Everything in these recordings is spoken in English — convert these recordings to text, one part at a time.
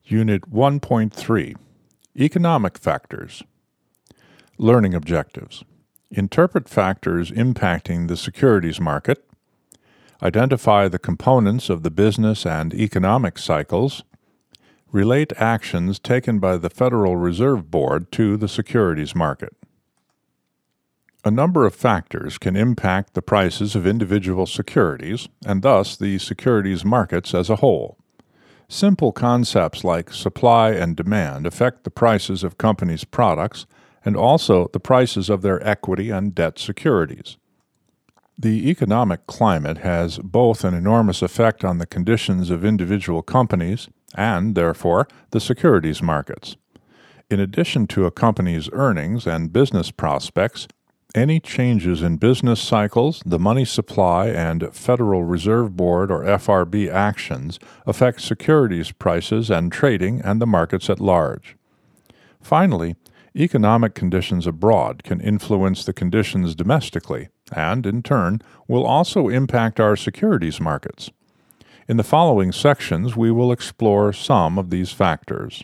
Unit 1.3 Economic Factors. Learning Objectives. Interpret factors impacting the securities market. Identify the components of the business and economic cycles. Relate actions taken by the Federal Reserve Board to the securities market. A number of factors can impact the prices of individual securities, and thus the securities markets as a whole. Simple concepts like supply and demand affect the prices of companies' products and also the prices of their equity and debt securities. The economic climate has both an enormous effect on the conditions of individual companies and, therefore, the securities markets. In addition to a company's earnings and business prospects, any changes in business cycles, the money supply, and Federal Reserve Board or FRB actions affect securities prices and trading and the markets at large. Finally, economic conditions abroad can influence the conditions domestically and, in turn, will also impact our securities markets. In the following sections, we will explore some of these factors.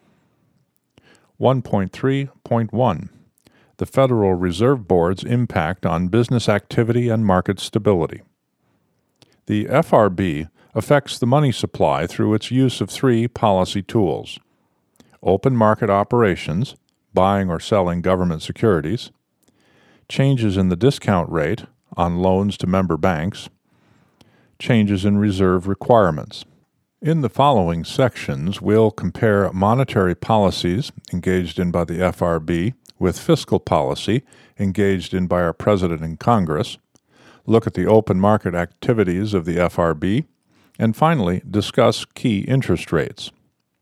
1.3.1 The Federal Reserve Board's impact on business activity and market stability. The FRB affects the money supply through its use of three policy tools: open market operations, buying or selling government securities; changes in the discount rate on loans to member banks; changes in reserve requirements. In the following sections, we'll compare monetary policies engaged in by the FRB with fiscal policy engaged in by our President and Congress, look at the open market activities of the FRB, and finally discuss key interest rates.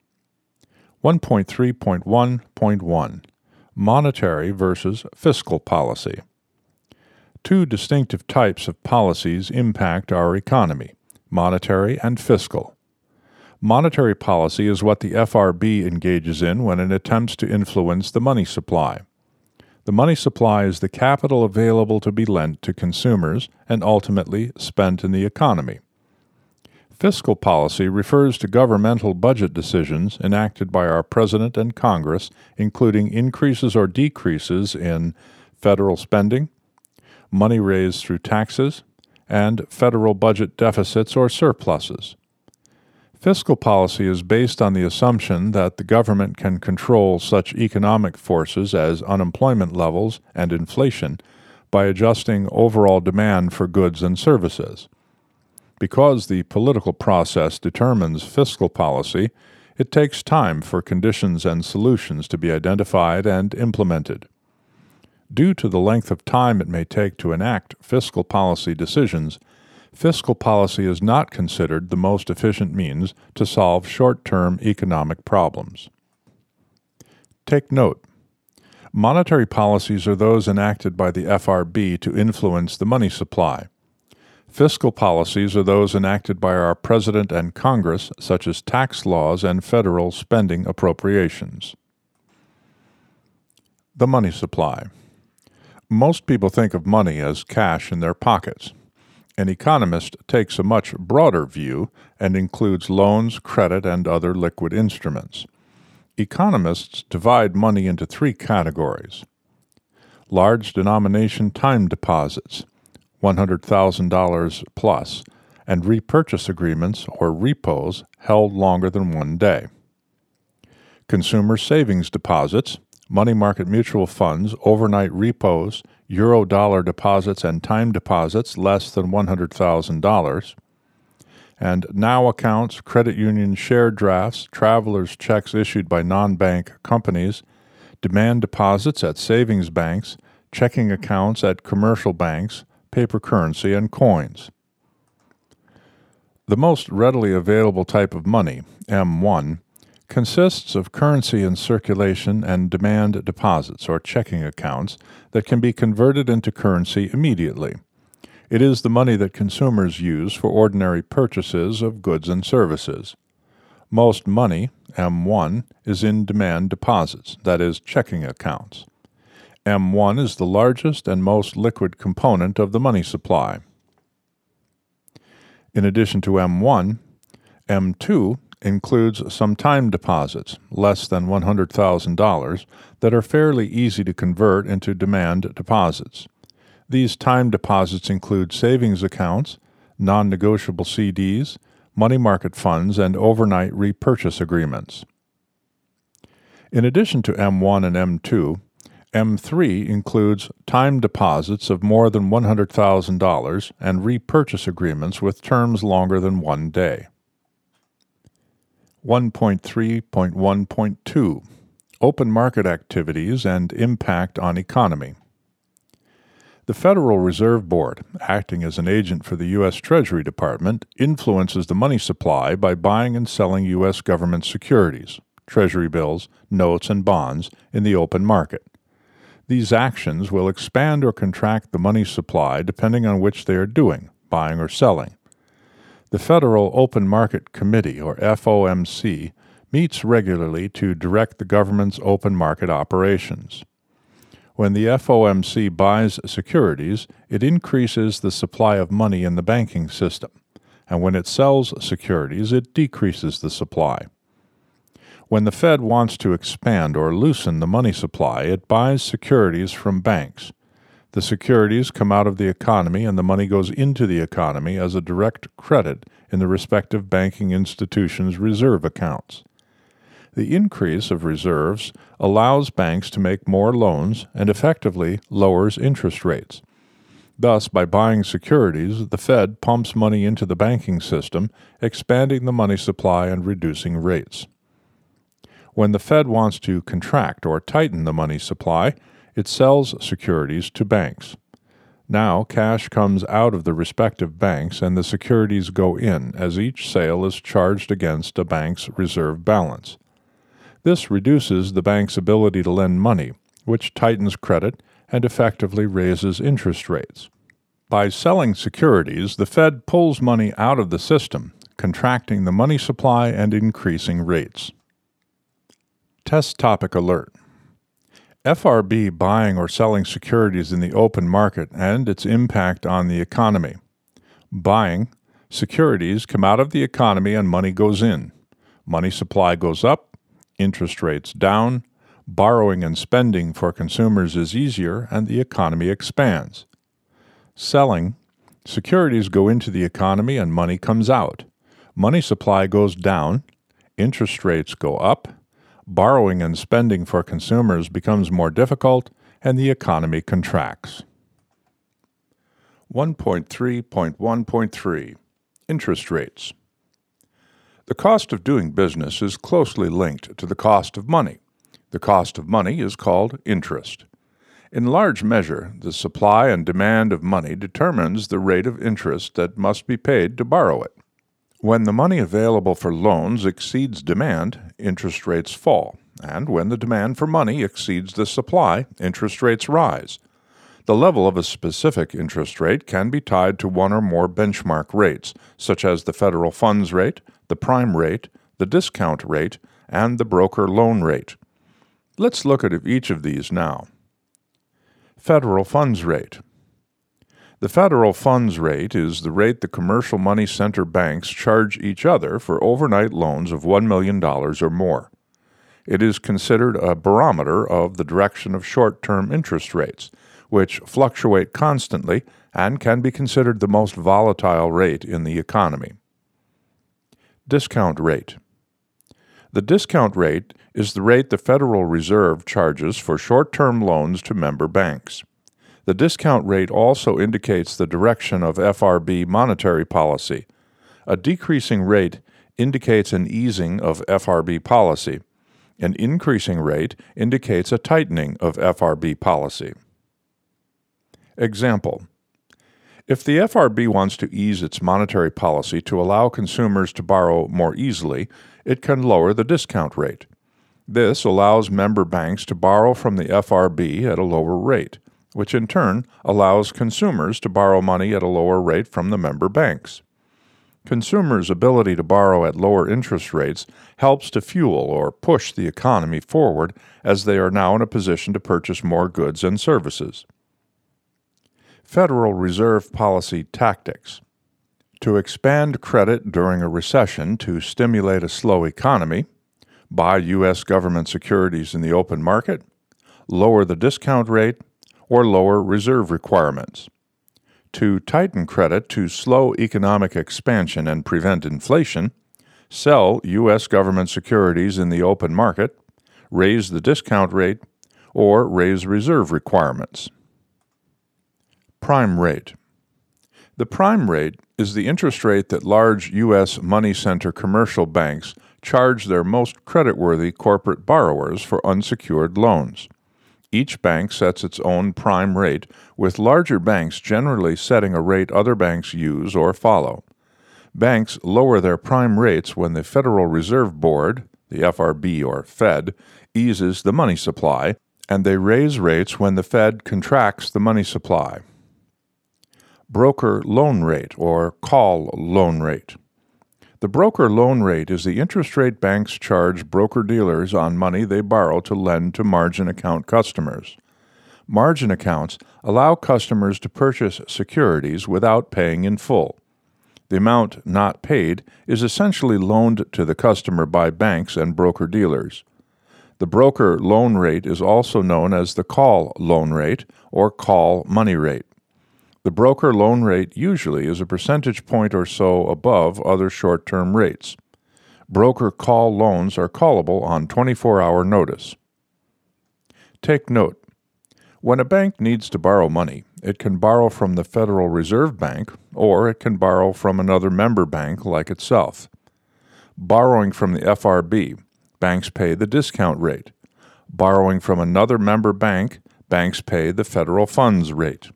1.3.1.1 Monetary versus fiscal policy. Two distinctive types of policies impact our economy: monetary and fiscal. Monetary policy is what the FRB engages in when it attempts to influence the money supply. The money supply is the capital available to be lent to consumers and ultimately spent in the economy. Fiscal policy refers to governmental budget decisions enacted by our President and Congress, including increases or decreases in federal spending, money raised through taxes, and federal budget deficits or surpluses. Fiscal policy is based on the assumption that the government can control such economic forces as unemployment levels and inflation by adjusting overall demand for goods and services. Because the political process determines fiscal policy, it takes time for conditions and solutions to be identified and implemented. Due to the length of time it may take to enact fiscal policy decisions, fiscal policy is not considered the most efficient means to solve short-term economic problems. Take note: monetary policies are those enacted by the FRB to influence the money supply. Fiscal policies are those enacted by our President and Congress, such as tax laws and federal spending appropriations. The money supply. Most people think of money as cash in their pockets. An economist takes a much broader view and includes loans, credit, and other liquid instruments. Economists divide money into three categories: large denomination time deposits, $100,000 plus, and repurchase agreements or repos held longer than 1 day; consumer savings deposits, money market mutual funds, overnight repos, euro-dollar deposits, and time deposits less than $100,000, and NOW accounts, credit union share drafts, travelers' checks issued by non-bank companies, demand deposits at savings banks, checking accounts at commercial banks, paper currency, and coins. The most readily available type of money, M1, consists of currency in circulation and demand deposits or checking accounts that can be converted into currency immediately. It is the money that consumers use for ordinary purchases of goods and services. Most money, M1, is in demand deposits, that is, checking accounts. M1 is the largest and most liquid component of the money supply. In addition to M1, M2 includes some time deposits, less than $100,000, that are fairly easy to convert into demand deposits. These time deposits include savings accounts, non-negotiable CDs, money market funds, and overnight repurchase agreements. In addition to M1 and M2, M3 includes time deposits of more than $100,000 and repurchase agreements with terms longer than 1 day. 1.3.1.2 Open market activities and impact on economy. The Federal Reserve Board, acting as an agent for the U.S. Treasury Department, influences the money supply by buying and selling U.S. government securities, Treasury bills, notes, and bonds in the open market. These actions will expand or contract the money supply depending on which they are doing, buying or selling. The Federal Open Market Committee, or FOMC, meets regularly to direct the government's open market operations. When the FOMC buys securities, it increases the supply of money in the banking system, and when it sells securities, it decreases the supply. When the Fed wants to expand or loosen the money supply, it buys securities from banks. The securities come out of the economy and the money goes into the economy as a direct credit in the respective banking institution's reserve accounts. The increase of reserves allows banks to make more loans and effectively lowers interest rates. Thus, by buying securities, the Fed pumps money into the banking system, expanding the money supply and reducing rates. When the Fed wants to contract or tighten the money supply, it sells securities to banks. Now, cash comes out of the respective banks and the securities go in, as each sale is charged against a bank's reserve balance. This reduces the bank's ability to lend money, which tightens credit and effectively raises interest rates. By selling securities, the Fed pulls money out of the system, contracting the money supply and increasing rates. Test Topic Alert. FRB buying or selling securities in the open market and its impact on the economy. Buying, securities come out of the economy and money goes in. Money supply goes up, interest rates down, borrowing and spending for consumers is easier, and the economy expands. Selling, securities go into the economy and money comes out. Money supply goes down, interest rates go up, borrowing and spending for consumers becomes more difficult, and the economy contracts. 1.3.1.3 Interest rates. The cost of doing business is closely linked to the cost of money. The cost of money is called interest. In large measure, the supply and demand of money determines the rate of interest that must be paid to borrow it. When the money available for loans exceeds demand, interest rates fall, and when the demand for money exceeds the supply, interest rates rise. The level of a specific interest rate can be tied to one or more benchmark rates, such as the federal funds rate, the prime rate, the discount rate, and the broker loan rate. Let's look at each of these now. Federal funds rate. The federal funds rate is the rate the commercial money center banks charge each other for overnight loans of $1 million or more. It is considered a barometer of the direction of short-term interest rates, which fluctuate constantly and can be considered the most volatile rate in the economy. Discount rate. The discount rate is the rate the Federal Reserve charges for short-term loans to member banks. The discount rate also indicates the direction of FRB monetary policy. A decreasing rate indicates an easing of FRB policy. An increasing rate indicates a tightening of FRB policy. Example: if the FRB wants to ease its monetary policy to allow consumers to borrow more easily, it can lower the discount rate. This allows member banks to borrow from the FRB at a lower rate, which in turn allows consumers to borrow money at a lower rate from the member banks. Consumers' ability to borrow at lower interest rates helps to fuel or push the economy forward, as they are now in a position to purchase more goods and services. Federal Reserve Policy Tactics. To expand credit during a recession to stimulate a slow economy, buy U.S. government securities in the open market, lower the discount rate, or lower reserve requirements. To tighten credit to slow economic expansion and prevent inflation, sell U.S. government securities in the open market, raise the discount rate, or raise reserve requirements. Prime rate. The prime rate is the interest rate that large U.S. money center commercial banks charge their most creditworthy corporate borrowers for unsecured loans. Each bank sets its own prime rate, with larger banks generally setting a rate other banks use or follow. Banks lower their prime rates when the Federal Reserve Board, the FRB or Fed, eases the money supply, and they raise rates when the Fed contracts the money supply. Broker loan rate or call loan rate. The broker loan rate is the interest rate banks charge broker-dealers on money they borrow to lend to margin account customers. Margin accounts allow customers to purchase securities without paying in full. The amount not paid is essentially loaned to the customer by banks and broker-dealers. The broker loan rate is also known as the call loan rate or call money rate. The broker loan rate usually is a percentage point or so above other short-term rates. Broker call loans are callable on 24-hour notice. Take note: when a bank needs to borrow money, it can borrow from the Federal Reserve Bank, or it can borrow from another member bank like itself. Borrowing from the FRB, banks pay the discount rate. Borrowing from another member bank, banks pay the federal funds rate.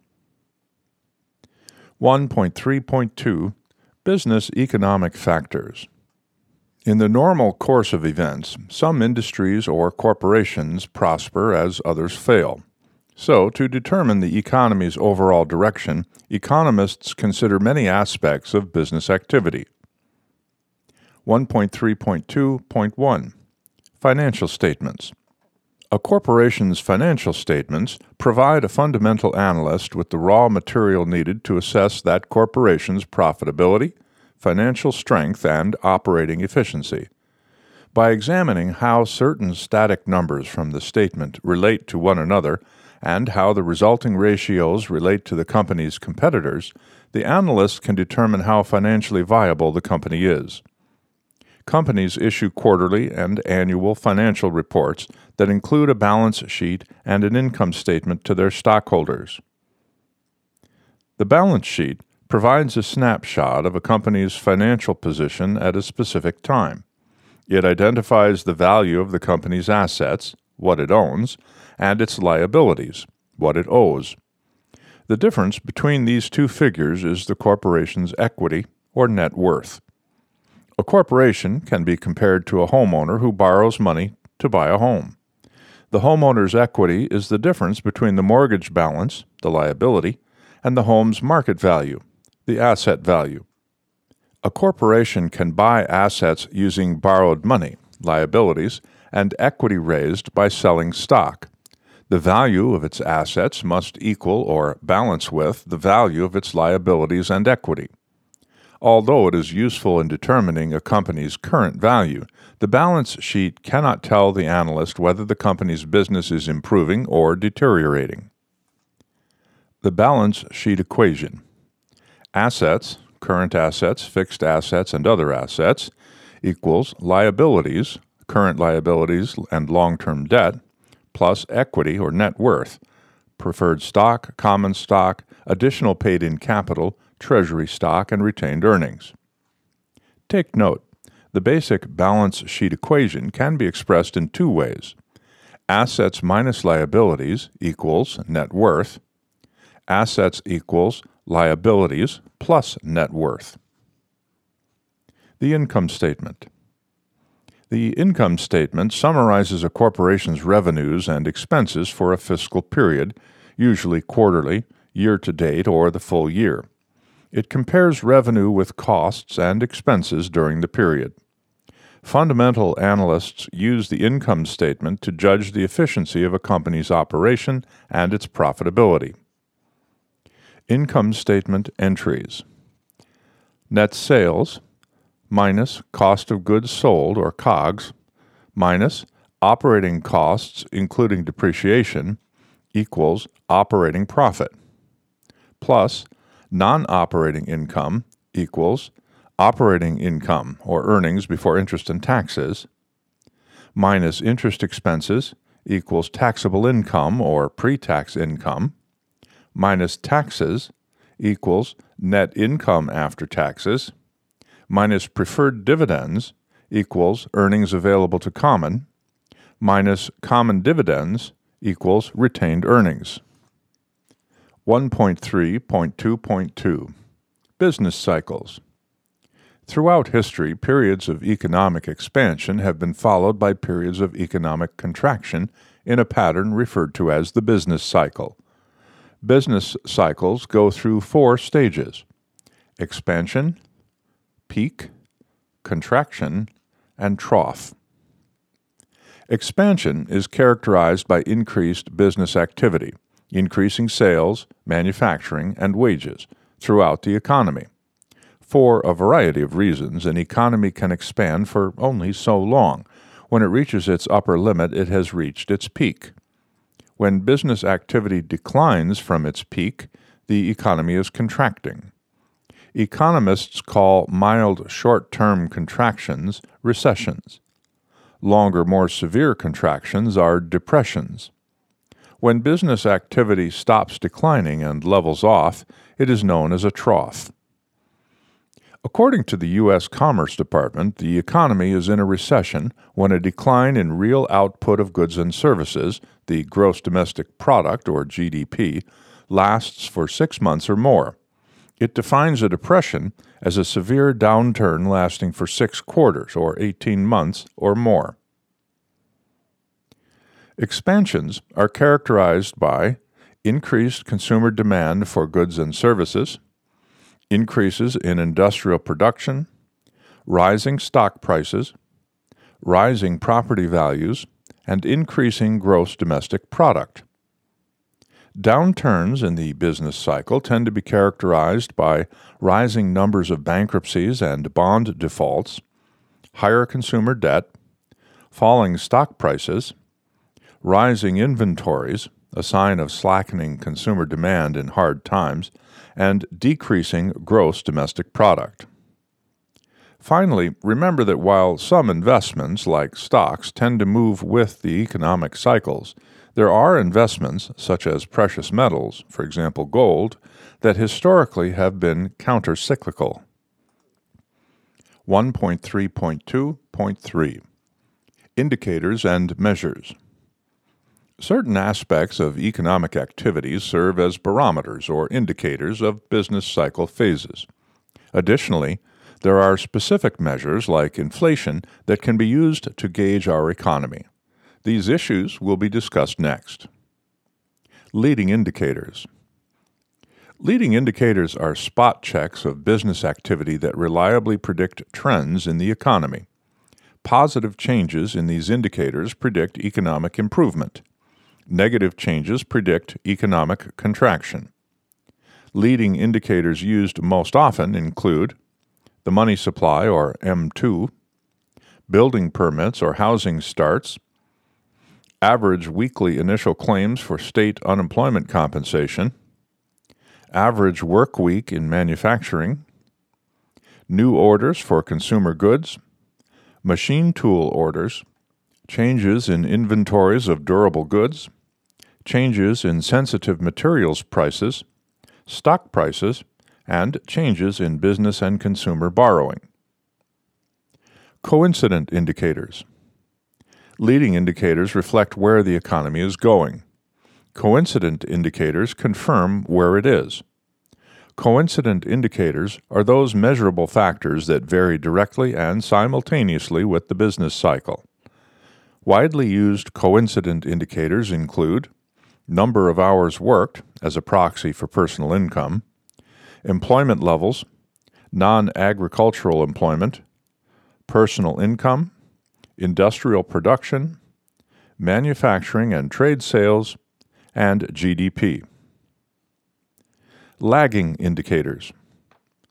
1.3.2 Business Economic Factors. In the normal course of events, some industries or corporations prosper as others fail. So, to determine the economy's overall direction, economists consider many aspects of business activity. 1.3.2.1 Financial Statements. A corporation's financial statements provide a fundamental analyst with the raw material needed to assess that corporation's profitability, financial strength, and operating efficiency. By examining how certain static numbers from the statement relate to one another and how the resulting ratios relate to the company's competitors, the analyst can determine how financially viable the company is. Companies issue quarterly and annual financial reports that include a balance sheet and an income statement to their stockholders. The balance sheet provides a snapshot of a company's financial position at a specific time. It identifies the value of the company's assets, what it owns, and its liabilities, what it owes. The difference between these two figures is the corporation's equity or net worth. A corporation can be compared to a homeowner who borrows money to buy a home. The homeowner's equity is the difference between the mortgage balance, the liability, and the home's market value, the asset value. A corporation can buy assets using borrowed money, liabilities, and equity raised by selling stock. The value of its assets must equal or balance with the value of its liabilities and equity. Although it is useful in determining a company's current value, the balance sheet cannot tell the analyst whether the company's business is improving or deteriorating. The balance sheet equation. Assets, current assets, fixed assets, and other assets, equals liabilities, current liabilities and long-term debt, plus equity or net worth, preferred stock, common stock, additional paid-in capital, treasury stock, and retained earnings. Take note: the basic balance sheet equation can be expressed in two ways. Assets minus liabilities equals net worth. Assets equals liabilities plus net worth. The income statement. The income statement summarizes a corporation's revenues and expenses for a fiscal period, usually quarterly, year-to-date, or the full year. It compares revenue with costs and expenses during the period. Fundamental analysts use the income statement to judge the efficiency of a company's operation and its profitability. Income statement entries. net sales minus cost of goods sold, or COGS, minus operating costs, including depreciation, equals operating profit, plus non-operating income equals operating income, or earnings before interest and taxes, minus interest expenses equals taxable income, or pre-tax income, minus taxes equals net income after taxes, minus preferred dividends equals earnings available to common, minus common dividends equals retained earnings. 1.3.2.2 Business cycles. Throughout history, periods of economic expansion have been followed by periods of economic contraction in a pattern referred to as the business cycle. Business cycles go through 4 stages: expansion, peak, contraction, and trough. Expansion is characterized by increased business activity, increasing sales, manufacturing, and wages throughout the economy. For a variety of reasons, an economy can expand for only so long. When it reaches its upper limit, it has reached its peak. When business activity declines from its peak, the economy is contracting. Economists call mild short-term contractions recessions. Longer, more severe contractions are depressions. When business activity stops declining and levels off, it is known as a trough. According to the U.S. Commerce Department, the economy is in a recession when a decline in real output of goods and services, the gross domestic product, or GDP, lasts for 6 months or more. It defines a depression as a severe downturn lasting for 6 quarters, or 18 months or more. Expansions are characterized by increased consumer demand for goods and services, increases in industrial production, rising stock prices, rising property values, and increasing gross domestic product. Downturns in the business cycle tend to be characterized by rising numbers of bankruptcies and bond defaults, higher consumer debt, falling stock prices, rising inventories, a sign of slackening consumer demand in hard times, and decreasing gross domestic product. Finally, remember that while some investments, like stocks, tend to move with the economic cycles, there are investments, such as precious metals, for example gold, that historically have been countercyclical. 1.3.2.3 Indicators and measures. Certain aspects of economic activities serve as barometers or indicators of business cycle phases. Additionally, there are specific measures like inflation that can be used to gauge our economy. These issues will be discussed next. Leading indicators. Leading indicators are spot checks of business activity that reliably predict trends in the economy. Positive changes in these indicators predict economic improvement. Negative changes predict economic contraction. Leading indicators used most often include the money supply, or M2, building permits or housing starts, average weekly initial claims for state unemployment compensation, average work week in manufacturing, new orders for consumer goods, machine tool orders, changes in inventories of durable goods, changes in sensitive materials prices, stock prices, and changes in business and consumer borrowing. Coincident indicators. Leading indicators reflect where the economy is going. Coincident indicators confirm where it is. Coincident indicators are those measurable factors that vary directly and simultaneously with the business cycle. Widely used coincident indicators include number of hours worked as a proxy for personal income, employment levels, non-agricultural employment, personal income, industrial production, manufacturing and trade sales, and GDP. Lagging indicators.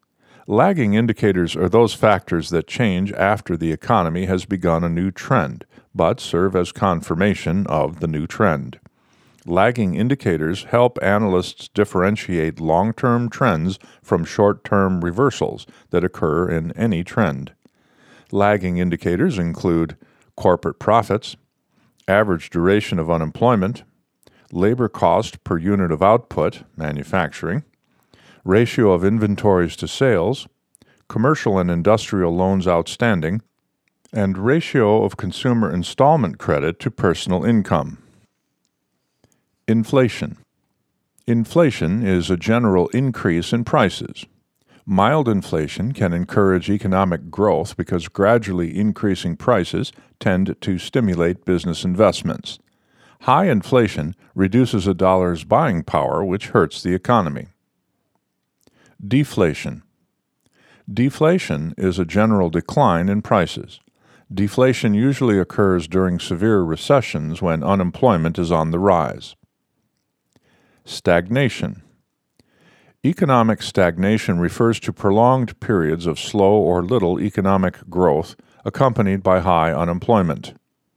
Lagging indicators are those factors that change after the economy has begun a new trend, but serve as confirmation of the new trend. Lagging indicators help analysts differentiate long-term trends from short-term reversals that occur in any trend. Lagging indicators include corporate profits, average duration of unemployment, labor cost per unit of output, manufacturing, ratio of inventories to sales, commercial and industrial loans outstanding, and ratio of consumer installment credit to personal income. Inflation. Inflation is a general increase in prices. Mild inflation can encourage economic growth because gradually increasing prices tend to stimulate business investments. High inflation reduces a dollar's buying power, which hurts the economy. Deflation. Deflation is a general decline in prices. Deflation usually occurs during severe recessions when unemployment is on the rise. Stagnation. Economic stagnation refers to prolonged periods of slow or little economic growth accompanied by high unemployment.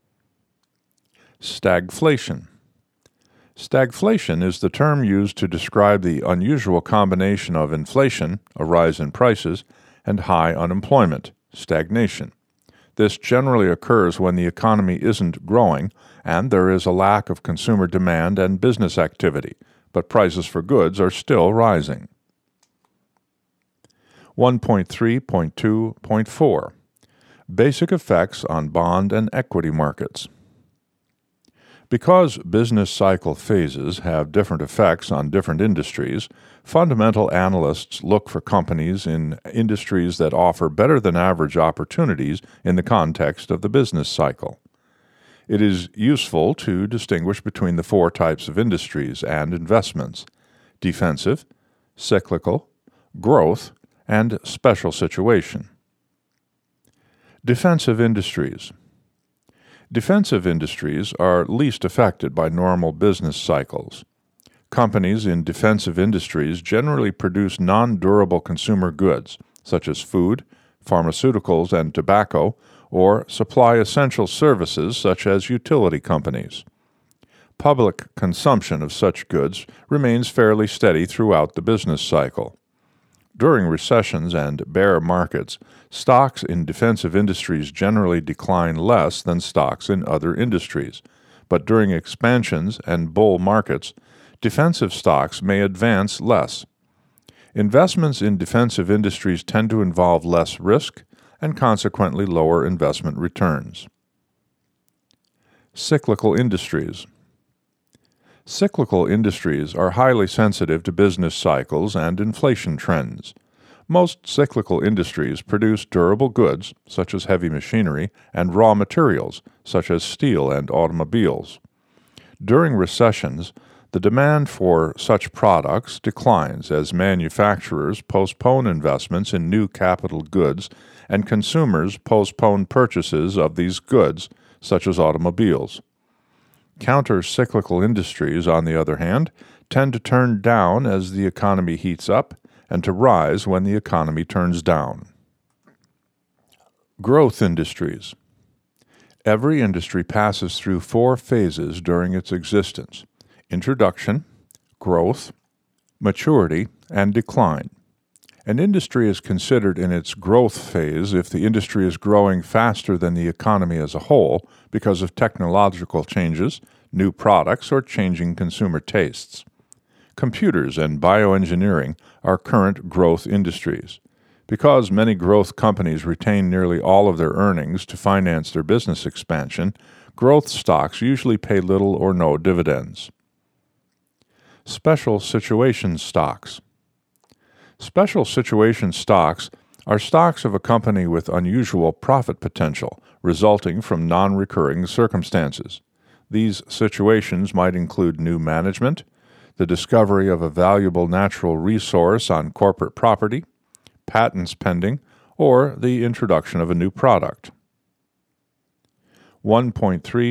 Stagflation. Stagflation is the term used to describe the unusual combination of inflation, a rise in prices, and high unemployment, stagnation. This generally occurs when the economy isn't growing and there is a lack of consumer demand and business activity, but prices for goods are still rising. 1.3.2.4 Basic effects on bond and equity markets. Because business cycle phases have different effects on different industries, fundamental analysts look for companies in industries that offer better than average opportunities in the context of the business cycle. It is useful to distinguish between the four types of industries and investments: defensive, cyclical, growth, and special situation. Defensive industries. Defensive industries are least affected by normal business cycles. Companies in defensive industries generally produce non-durable consumer goods, such as food, pharmaceuticals, and tobacco, or supply essential services such as utility companies. Public consumption of such goods remains fairly steady throughout the business cycle. During recessions and bear markets, stocks in defensive industries generally decline less than stocks in other industries, but during expansions and bull markets, defensive stocks may advance less. Investments in defensive industries tend to involve less risk and consequently lower investment returns. Cyclical industries. Cyclical industries are highly sensitive to business cycles and inflation trends. Most cyclical industries produce durable goods, such as heavy machinery, and raw materials, such as steel and automobiles. During recessions, the demand for such products declines as manufacturers postpone investments in new capital goods and consumers postpone purchases of these goods, such as automobiles. Counter-cyclical industries, on the other hand, tend to turn down as the economy heats up and to rise when the economy turns down. Growth industries. Every industry passes through four phases during its existence: introduction, growth, maturity, and decline. An industry is considered in its growth phase if the industry is growing faster than the economy as a whole because of technological changes, new products, or changing consumer tastes. Computers and bioengineering are current growth industries. Because many growth companies retain nearly all of their earnings to finance their business expansion, growth stocks usually pay little or no dividends. Special situation stocks. Special situation stocks are stocks of a company with unusual profit potential resulting from non-recurring circumstances. These situations might include new management, the discovery of a valuable natural resource on corporate property, patents pending, or the introduction of a new product.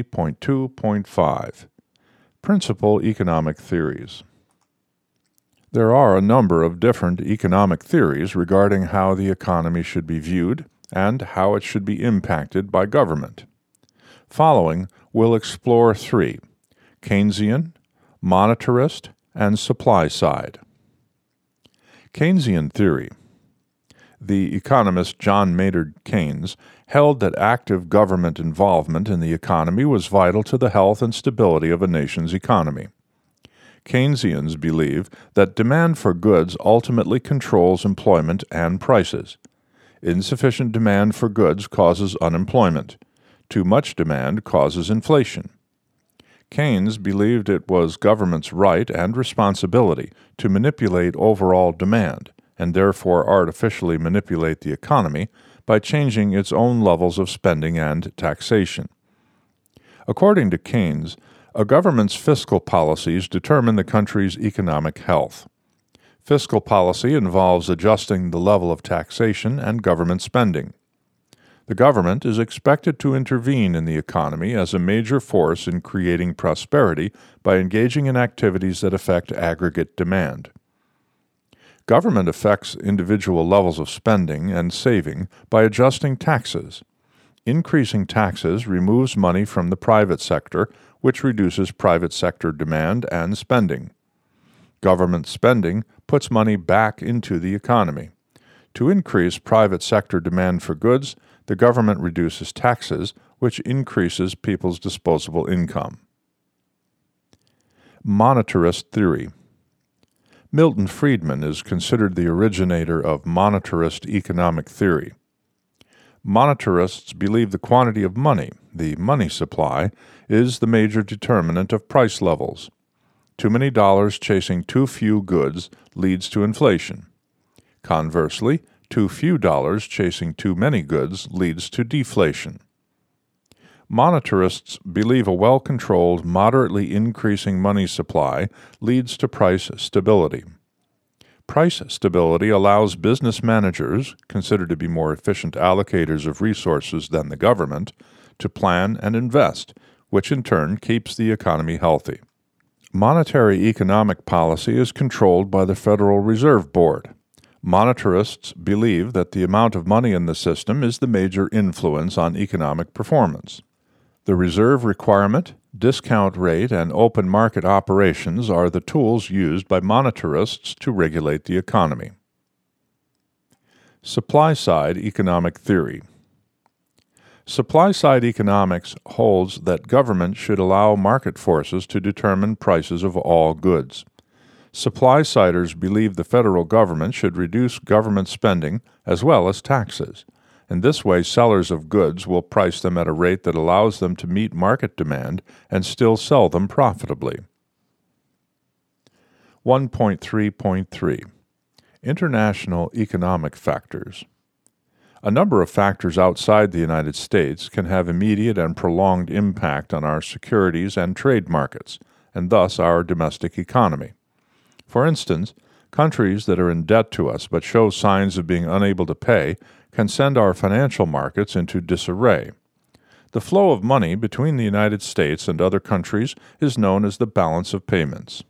1.3.2.5 Principal economic theories. There are a number of different economic theories regarding how the economy should be viewed and how it should be impacted by government. Following, we'll explore three: Keynesian, monetarist, and supply side. Keynesian theory. The economist John Maynard Keynes held that active government involvement in the economy was vital to the health and stability of a nation's economy. Keynesians believe that demand for goods ultimately controls employment and prices. Insufficient demand for goods causes unemployment. Too much demand causes inflation. Keynes believed it was government's right and responsibility to manipulate overall demand, and therefore artificially manipulate the economy by changing its own levels of spending and taxation. According to Keynes, a government's fiscal policies determine the country's economic health. Fiscal policy involves adjusting the level of taxation and government spending. The government is expected to intervene in the economy as a major force in creating prosperity by engaging in activities that affect aggregate demand. Government affects individual levels of spending and saving by adjusting taxes. Increasing taxes removes money from the private sector, which reduces private sector demand and spending. Government spending puts money back into the economy. To increase private sector demand for goods, the government reduces taxes, which increases people's disposable income. Monetarist theory. Milton Friedman is considered the originator of monetarist economic theory. Monetarists believe the quantity of money, the money supply, is the major determinant of price levels. Too many dollars chasing too few goods leads to inflation. Conversely, too few dollars chasing too many goods leads to deflation. Monetarists believe a well-controlled, moderately increasing money supply leads to price stability. Price stability allows business managers, considered to be more efficient allocators of resources than the government, to plan and invest, which in turn keeps the economy healthy. Monetary economic policy is controlled by the Federal Reserve Board. Monetarists believe that the amount of money in the system is the major influence on economic performance. The reserve requirement, discount rate, and open market operations are the tools used by monetarists to regulate the economy. Supply-side economic theory. Supply-side economics holds that government should allow market forces to determine prices of all goods. Supply-siders believe the federal government should reduce government spending as well as taxes. In this way, sellers of goods will price them at a rate that allows them to meet market demand and still sell them profitably. 1.3.3 International Economic Factors. A number of factors outside the United States can have immediate and prolonged impact on our securities and trade markets, and thus our domestic economy. For instance, countries that are in debt to us but show signs of being unable to pay can send our financial markets into disarray. The flow of money between the United States and other countries is known as the balance of payments.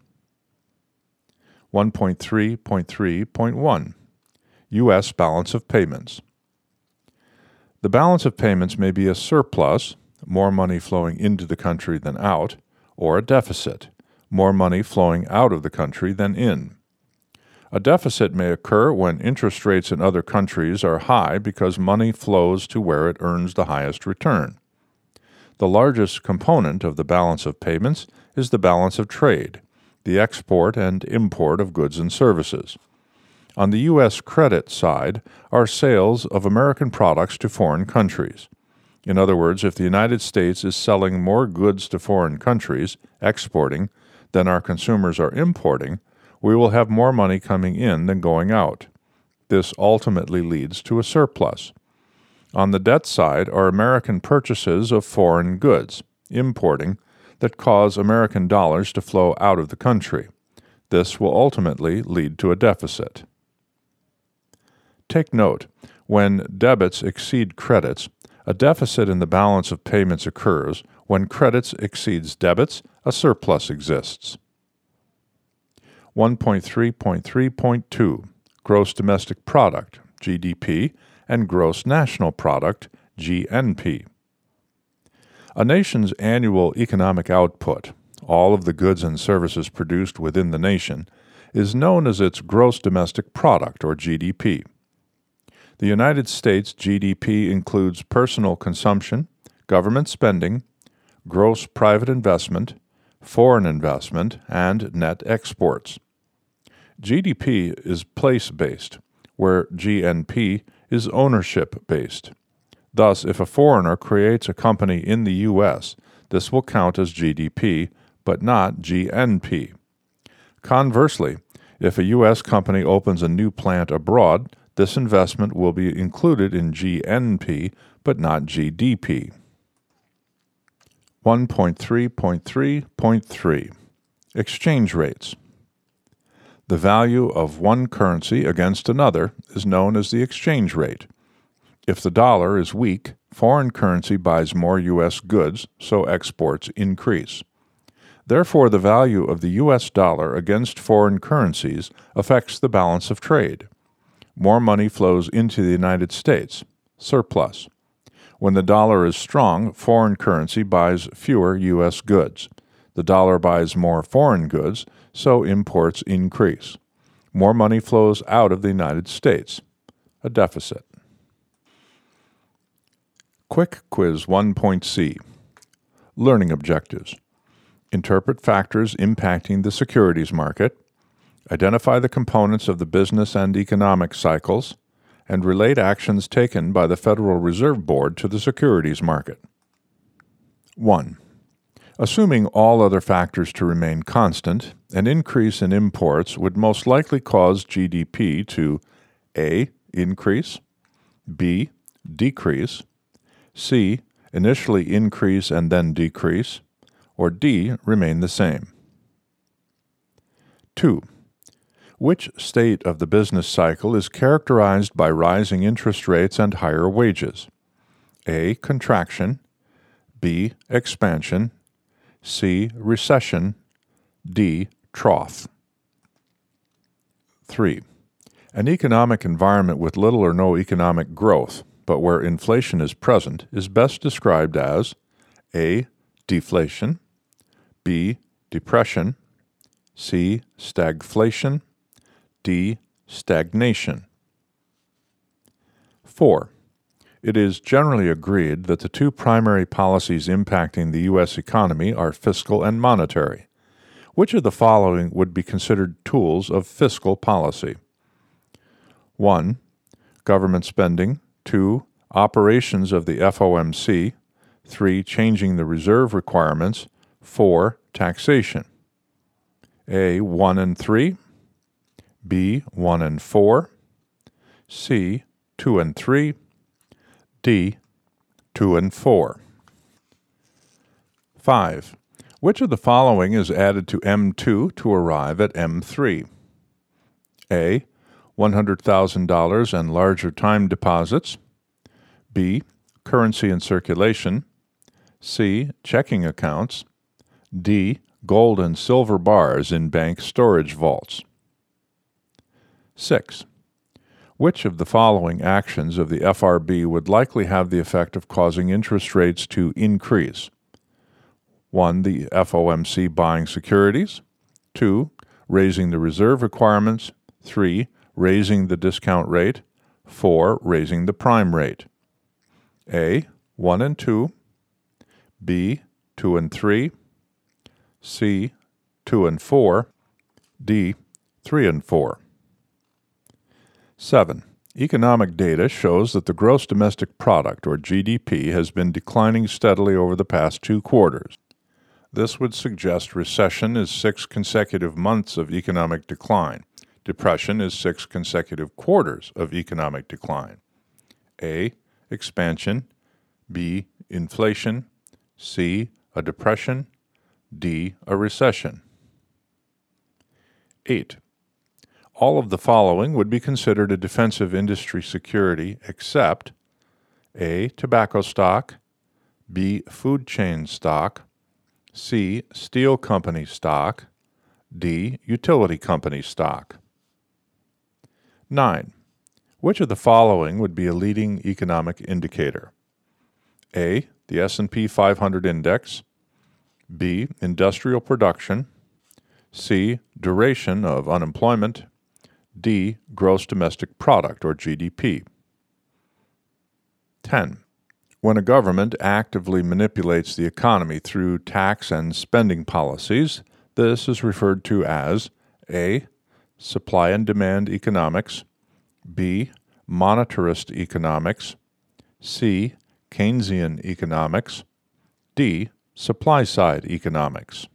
1.3.3.1 U.S. Balance of Payments. The balance of payments may be a surplus, more money flowing into the country than out, or a deficit, more money flowing out of the country than in. A deficit may occur when interest rates in other countries are high because money flows to where it earns the highest return. The largest component of the balance of payments is the balance of trade, the export and import of goods and services. On the U.S. credit side are sales of American products to foreign countries. In other words, if the United States is selling more goods to foreign countries, exporting, than our consumers are importing, we will have more money coming in than going out. This ultimately leads to a surplus. On the debt side are American purchases of foreign goods, importing, that cause American dollars to flow out of the country. This will ultimately lead to a deficit. Take note, when debits exceed credits, a deficit in the balance of payments occurs. When credits exceeds debits, a surplus exists. 1.3.3.2 Gross Domestic Product, GDP, and Gross National Product, GNP. A nation's annual economic output, all of the goods and services produced within the nation, is known as its gross domestic product, or GDP. The United States GDP includes personal consumption, government spending, gross private investment, foreign investment, and net exports. GDP is place-based, where GNP is ownership-based. Thus, if a foreigner creates a company in the U.S., this will count as GDP, but not GNP. Conversely, if a U.S. company opens a new plant abroad, this investment will be included in GNP, but not GDP. 1.3.3.3 Exchange rates. The value of one currency against another is known as the exchange rate. If the dollar is weak, foreign currency buys more U.S. goods, so exports increase. Therefore, the value of the U.S. dollar against foreign currencies affects the balance of trade. More money flows into the United States, surplus. When the dollar is strong, foreign currency buys fewer U.S. goods. The dollar buys more foreign goods, so imports increase. More money flows out of the United States, a deficit. Quick Quiz 1.c Learning Objectives. Interpret factors impacting the securities market, identify the components of the business and economic cycles, and relate actions taken by the Federal Reserve Board to the securities market. 1. Assuming all other factors to remain constant, an increase in imports would most likely cause GDP to A. Increase, B. Decrease, C. Initially increase and then decrease, or D. Remain the same. 2. Which state of the business cycle is characterized by rising interest rates and higher wages? A. Contraction, B. Expansion, C. Recession, D. Trough. 3. An economic environment with little or no economic growth, but where inflation is present, is best described as A. Deflation, B. Depression, C. Stagflation, D. Stagnation. 4. It is generally agreed that the two primary policies impacting the U.S. economy are fiscal and monetary. Which of the following would be considered tools of fiscal policy? 1. Government spending. 2. Operations of the FOMC. 3. Changing the reserve requirements. 4. Taxation. A. 1 and 3. B. 1 and 4. C. 2 and 3. D. 2 and 4. 5. Which of the following is added to M2 to arrive at M3? A. $100,000 and larger time deposits. B. Currency in circulation. C. Checking accounts. D. Gold and silver bars in bank storage vaults. 6. Which of the following actions of the FRB would likely have the effect of causing interest rates to increase? 1. The FOMC buying securities. 2. Raising the reserve requirements. 3. Raising the discount rate. 4. Raising the prime rate. A. 1 and 2. B. 2 and 3. C. 2 and 4. D. 3 and 4. 7. Economic data shows that the gross domestic product, or GDP, has been declining steadily over the past 2 quarters. This would suggest recession is 6 consecutive months of economic decline. Depression is 6 consecutive quarters of economic decline. A. Expansion. B. Inflation. C. A depression. D. A recession. 8. All of the following would be considered a defensive industry security except A. Tobacco stock, B. Food chain stock, C. Steel company stock, D. Utility company stock. 9. Which of the following would be a leading economic indicator? A. The S&P 500 index. B. Industrial production. C. Duration of unemployment. D. Gross domestic product, or GDP. 10. When a government actively manipulates the economy through tax and spending policies, this is referred to as A. Supply and demand economics. B. Monetarist economics. C. Keynesian economics. D. Supply-side economics.